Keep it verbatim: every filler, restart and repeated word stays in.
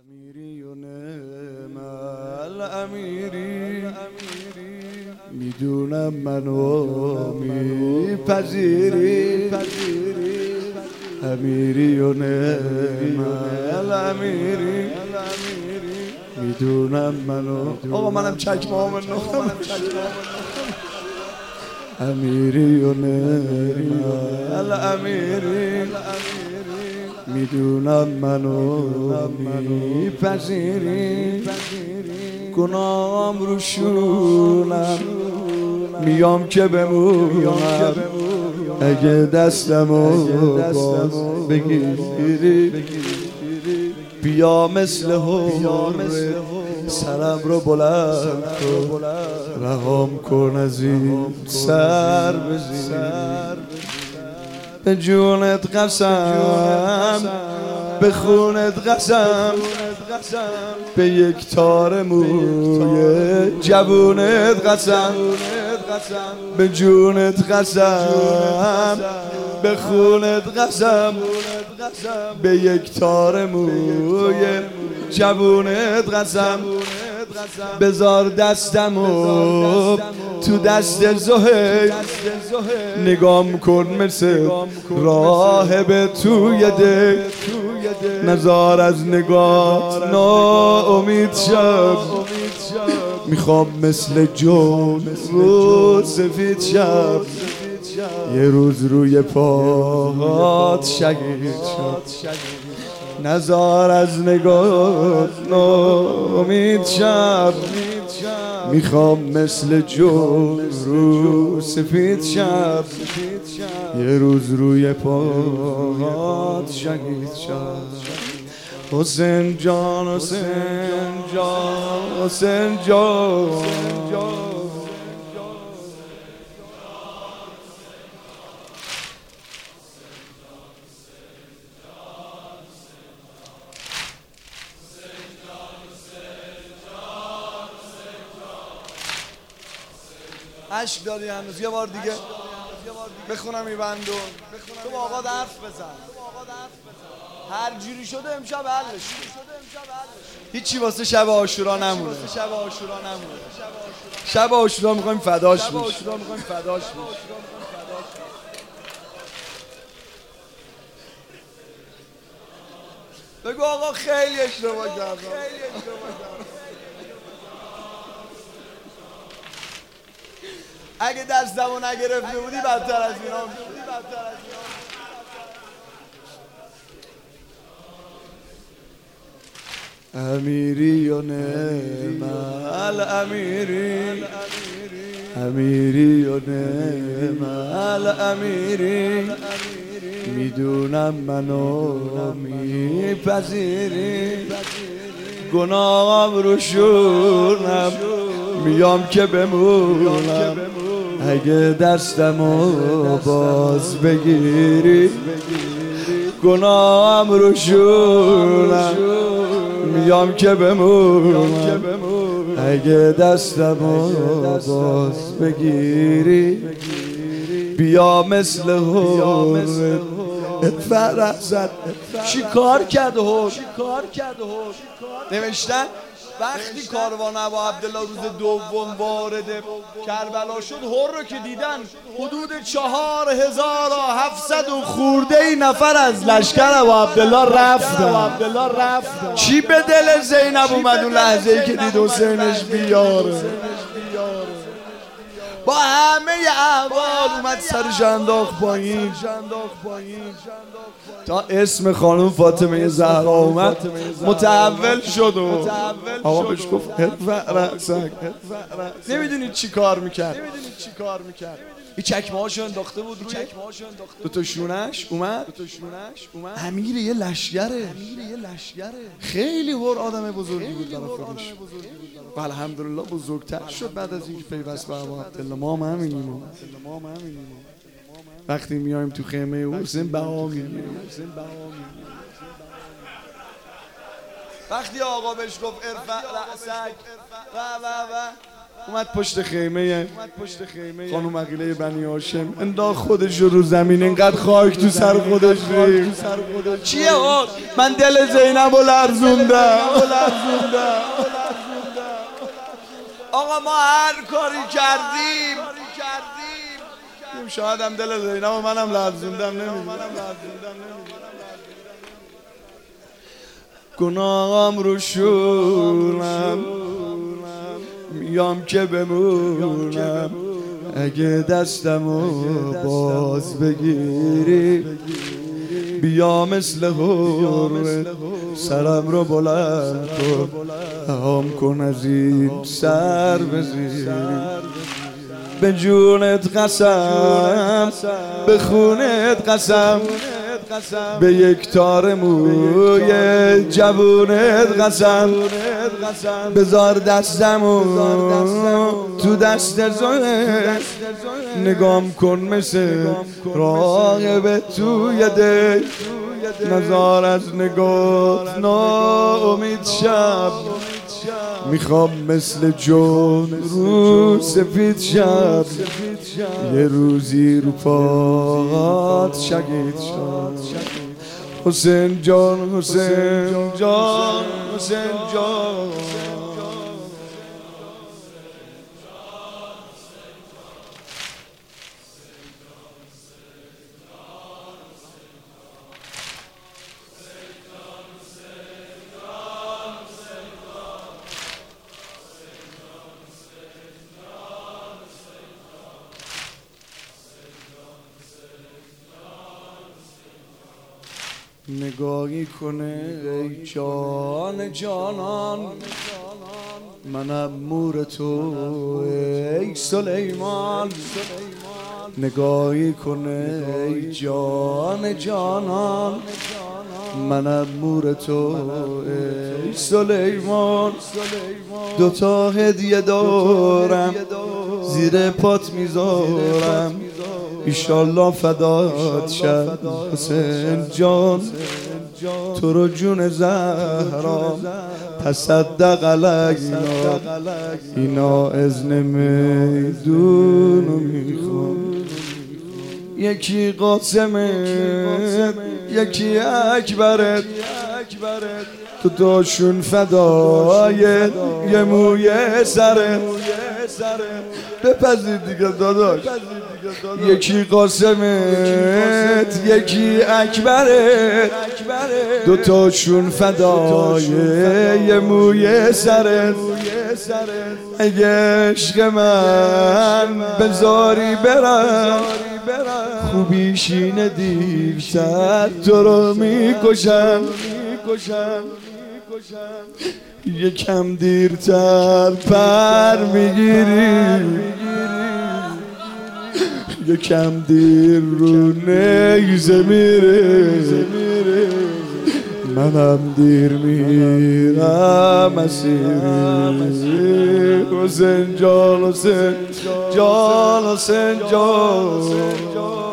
میری و نعم الامیری میدونم منو میپذیری امیری و نعم الامیری میدونم منو آقا منم چکمه ها من امیری و نعم الامیری میدونم منو میپذیری گناهم روشونم میام که بمونم اگه دستمو باز بگیری بیا مثل حوره سرم رو بلند کن رهام کن از این سر بزیر به جونت قسم به خونت قسم به یک تار موی جوونت قسم به جونت قسم به خونت قسم به یک تار موی جوونت قسم بذار دستمو تو دست زهیر نگام کن مثل راهب توی دل نزار از نگاه ناامید شب میخوام مثل جون رو سفید شب یه روز روی پاهات شهید شد نزار از نگاه ناامید شب میخوام مثل جون رو سفید شب یه روز روی پاهات شهید شد حسین جان حسین جان حسین جان عشق داری هنوز یه بار دیگه بخونم این بندو تو با آقا حرف بزن هر جوری شده امشب حلش هیچی واسه شب عاشورا نمونه شب عاشورا میخوایم فداش بشیم بگو آقا خیلی اشتباه کردم اگه دستمو نگرفته بودی بدتر از اینا امیری و نعم الامیری امیری و نعم الامیری میدونم منو میپذیری گناهم روشونم میام که بمونم اگه دستمو باز بگیری گناهم روشونم میام که بمونم اگه دستمو باز بگیری بیا مثل حوره فرح زد چی کار کرد حوره نوشتن وقتی کاروان ابا عبدالله روز دوم وارد کربلا شد هر رو که دیدن حدود چهار هزار و هفتصد و خورده ای نفر از لشکر ابا عبدالله رفتن چی به دل زینب اومد اون لحظه ای که دید حسینش بیاره با همه احوال اومد سرش انداخت پایین تا اسم خانم فاطمه زهرا اومد متحول شد و آقا بهش گفت ارفع رأسک نمیدونید چی کار میکرد این چکمه هاشو انداخته بود روی دوتا شونش اومد امیر یه لشگره خیلی هر آدم بزرگی بود برای خودش و الحمدلله بزرگتر شد بعد از اینکه پیوست به ابا عبدالله ما هم همینیم وقتی میایم تو خیمه حسین بها میگیریم وقتی آقا بهش گفت ارفع رأسک و و و اومد پشت خیمه خانم عقیله بنی هاشم انداخت خودش رو زمین، انقدر خاک تو سر خودش ریخت. چیه آقا؟ من دل زینب رو لرزوندم. آقا ما هر کاری کردیم شاید هم دل زینب و منم لرزوندم. نمیدونم گناهم رو شونم میام که بمونم، اگه دستمو باز بگیری بیا مثل حرمه سرم رو بلند کن، هم کن از این سر بزیری. به جونت قسم به خونت قسم به یک تار موی جوونت قسم، بذار دستمو تو دست زنه نگام کن مثل راغب توی دل، نزار از نگات ناامید شب، میخوام مثل جون رو سفید شب، یه روزی رو پات شگید شد. حسین جان حسین جان حسین جان نگاهی کنه ای جان جانان، منم مور تو ای سلیمان. نگاهی کنه ای جان جانان، منم مور تو ای سلیمان. دوتا هدیه دارم زیر پات میذارم، ایشالله فدات شد حسین جان. تو رو جون زهرا تصدق علینا، اینا اذن میدونو میخوام. یکی قاسمت یکی اکبرت، تو داشون فدای یه موی سرت. بپذیر دیگه داداش. یکی قاسمت یکی اکبرت، دوتاشون فدای یه موی سرت. اگه عشق من بذاری برم، خوبیشینه دیرتر تو رو میکشم. یکم دیرتر پر میگیری، یکم دیر رو نیزه میره، منم دیر میرم مسیری. حسین جان حسین جان حسین جان